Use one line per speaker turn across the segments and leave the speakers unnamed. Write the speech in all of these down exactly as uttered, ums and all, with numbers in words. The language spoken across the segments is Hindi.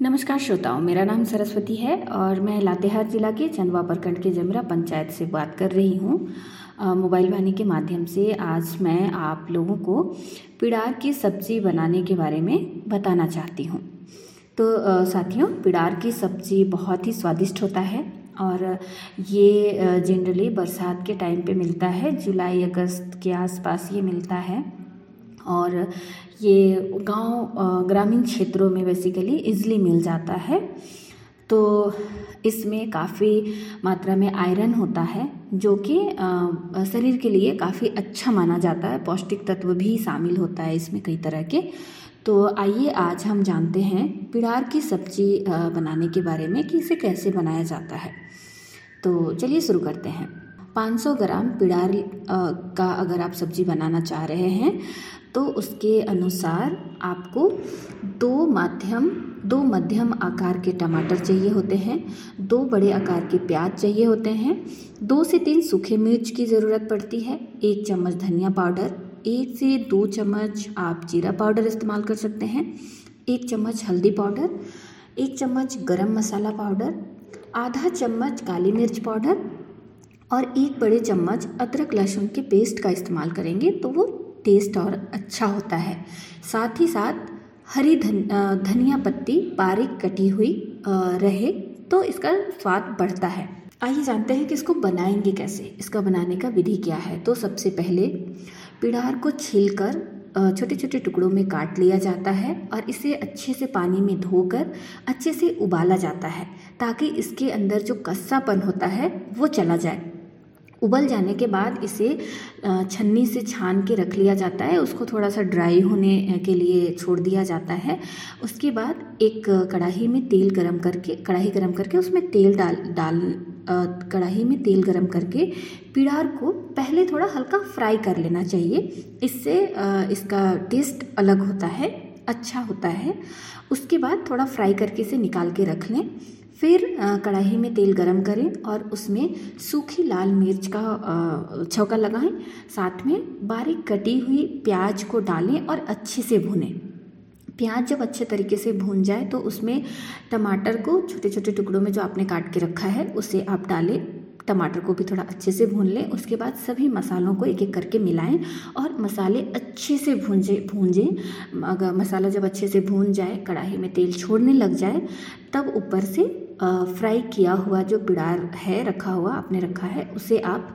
नमस्कार श्रोताओं, मेरा नाम सरस्वती है और मैं लातेहार ज़िला के चंदवा प्रखंड के जमरा पंचायत से बात कर रही हूँ। मोबाइल वाणी के माध्यम से आज मैं आप लोगों को पिड़ार की सब्ज़ी बनाने के बारे में बताना चाहती हूँ। तो अ, साथियों, पिड़ार की सब्ज़ी बहुत ही स्वादिष्ट होता है और ये जनरली बरसात के टाइम पे मिलता है। जुलाई अगस्त के आसपास ये मिलता है और ये गांव ग्रामीण क्षेत्रों में बेसिकली इजली मिल जाता है। तो इसमें काफ़ी मात्रा में आयरन होता है जो कि शरीर के लिए काफ़ी अच्छा माना जाता है। पौष्टिक तत्व भी शामिल होता है इसमें कई तरह के। तो आइए आज हम जानते हैं पिड़ार की सब्ज़ी बनाने के बारे में कि इसे कैसे बनाया जाता है। तो चलिए शुरू करते हैं। पाँच सौ ग्राम पिड़ार का अगर आप सब्ज़ी बनाना चाह रहे हैं तो उसके अनुसार आपको दो मध्यम दो मध्यम आकार के टमाटर चाहिए होते हैं, दो बड़े आकार के प्याज चाहिए होते हैं, दो से तीन सूखे मिर्च की ज़रूरत पड़ती है, एक चम्मच धनिया पाउडर, एक से दो चम्मच आप जीरा पाउडर इस्तेमाल कर सकते हैं, एक चम्मच हल्दी पाउडर, एक चम्मच गरम मसाला पाउडर, आधा चम्मच काली मिर्च पाउडर और एक बड़े चम्मच अदरक लहसुन के पेस्ट का इस्तेमाल करेंगे तो वो टेस्ट और अच्छा होता है। साथ ही साथ हरी धन धनिया पत्ती बारीक कटी हुई रहे तो इसका स्वाद बढ़ता है। आइए जानते हैं कि इसको बनाएंगे कैसे, इसका बनाने का विधि क्या है। तो सबसे पहले पिड़ार को छीलकर छोटे छोटे टुकड़ों में काट लिया जाता है और इसे अच्छे से पानी में धोकर अच्छे से उबाला जाता है ताकि इसके अंदर जो कस्सापन होता है वो चला जाए। उबल जाने के बाद इसे छन्नी से छान के रख लिया जाता है, उसको थोड़ा सा ड्राई होने के लिए छोड़ दिया जाता है। उसके बाद एक कढ़ाई में तेल गरम करके कढ़ाई गरम करके उसमें तेल डाल डाल कढ़ाई में तेल गरम करके पिड़ार को पहले थोड़ा हल्का फ्राई कर लेना चाहिए। इससे इसका टेस्ट अलग होता है, अच्छा होता है। उसके बाद थोड़ा फ्राई करके इसे निकाल के रख लें। फिर कढ़ाई में तेल गरम करें और उसमें सूखी लाल मिर्च का छौंका लगाएं, साथ में बारीक कटी हुई प्याज को डालें और अच्छे से भूनें। प्याज जब अच्छे तरीके से भून जाए तो उसमें टमाटर को छोटे छोटे टुकड़ों में जो आपने काट के रखा है उसे आप डालें। टमाटर को भी थोड़ा अच्छे से भून लें। उसके बाद सभी मसालों को एक एक करके मिलाएं और मसाले अच्छे से भूंजे भूंजें अगर मसाला जब अच्छे से भून जाए, कढ़ाई में तेल छोड़ने लग जाए, तब ऊपर से फ्राई किया हुआ जो पिड़ार है रखा हुआ आपने रखा है उसे आप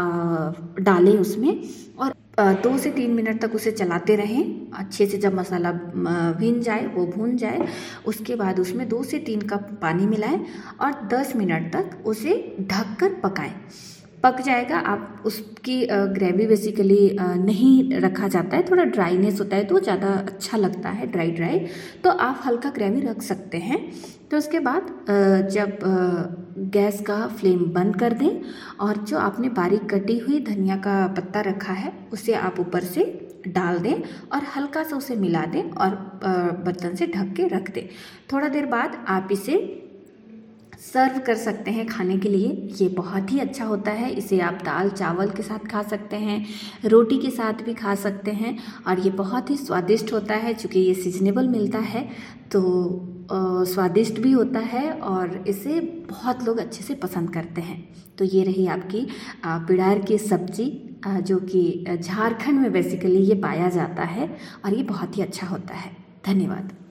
डालें उसमें और दो से तीन मिनट तक उसे चलाते रहें। अच्छे से जब मसाला भीन जाए, वो भून जाए, उसके बाद उसमें दो से तीन कप पानी मिलाएं और दस मिनट तक उसे ढककर पकाएं। पक जाएगा। आप उसकी ग्रेवी बेसिकली नहीं रखा जाता है, थोड़ा ड्राईनेस होता है तो ज़्यादा अच्छा लगता है ड्राई ड्राई, तो आप हल्का ग्रेवी रख सकते हैं। तो उसके बाद जब गैस का फ्लेम बंद कर दें और जो आपने बारीक कटी हुई धनिया का पत्ता रखा है उसे आप ऊपर से डाल दें और हल्का सा उसे मिला दें और बर्तन से ढक के रख दें। थोड़ा देर बाद आप इसे सर्व कर सकते हैं खाने के लिए। ये बहुत ही अच्छा होता है। इसे आप दाल चावल के साथ खा सकते हैं, रोटी के साथ भी खा सकते हैं और ये बहुत ही स्वादिष्ट होता है। चूँकि ये सीजनेबल मिलता है तो स्वादिष्ट भी होता है और इसे बहुत लोग अच्छे से पसंद करते हैं। तो ये रही आपकी पिड़ार की सब्ज़ी जो कि झारखंड में बेसिकली ये पाया जाता है और ये बहुत ही अच्छा होता है। धन्यवाद।